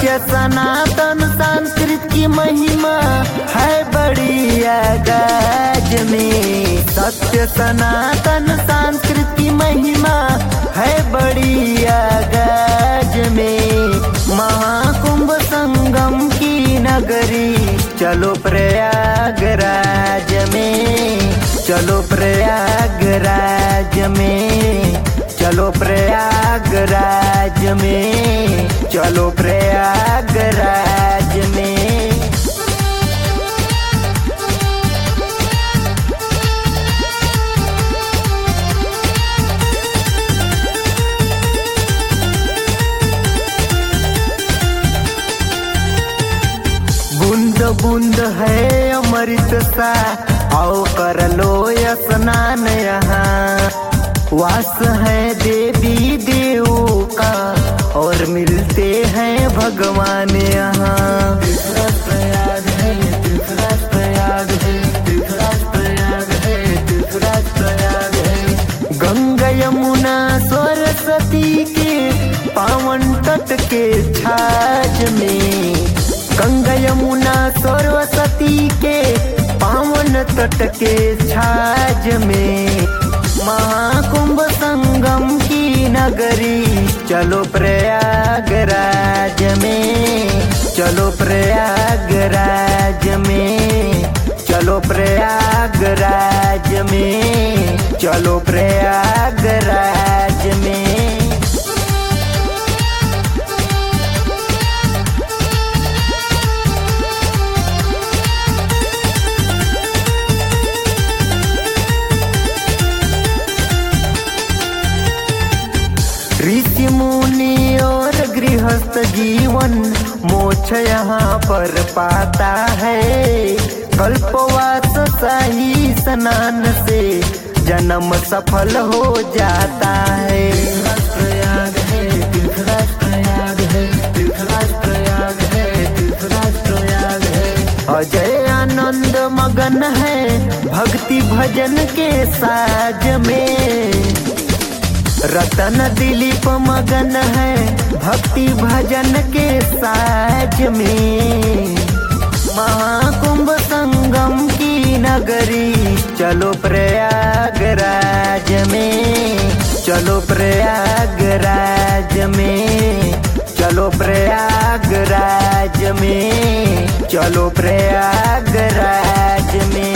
सत्य सनातन संस्कृत की महिमा है बड़ी आगाज में। सत्य सनातन संस्कृत की महिमा है बड़ी आगाज में। महाकुंभ संगम की नगरी चलो प्रयागराज में, चलो प्रयागराज में, चलो प्रयागराज में, चलो प्रयागराज में। बूंद बूंद है अमृत सा आओ कर लो स्नान यहाँ। वास है देवी देवों का और मिलते हैं भगवान यहाँ। तीर्थराज प्रयाग है, तीर्थराज प्रयाग है, तीर्थराज प्रयाग है, तीर्थराज प्रयाग है। गंगा यमुना सरस्वती के पावन तट के छाज में, गंगा यमुना सरस्वती के पावन तट के छाज में। महाकुंभ संगम की नगरी चलो प्रयागराज में, चलो प्रयागराज में, चलो प्रयागराज में, चलो प्रयागराज में। ऋषि मुनि और गृहस्थ जीवन मोक्ष यहाँ पर पाता है। कल्पवास शाही स्नान से जन्म सफल हो जाता है। तीर्थराज प्रयाग है, तीर्थराज प्रयाग है, तीर्थराज प्रयाग है, तीर्थराज प्रयाग है। अजय आनंद मगन है भक्ति भजन के साज में। रतन दिलीप मगन है भक्ति भजन के साज में। महाकुंभ संगम की नगरी चलो प्रयागराज में, चलो प्रयागराज में, चलो प्रयागराज में, चलो प्रयागराज में।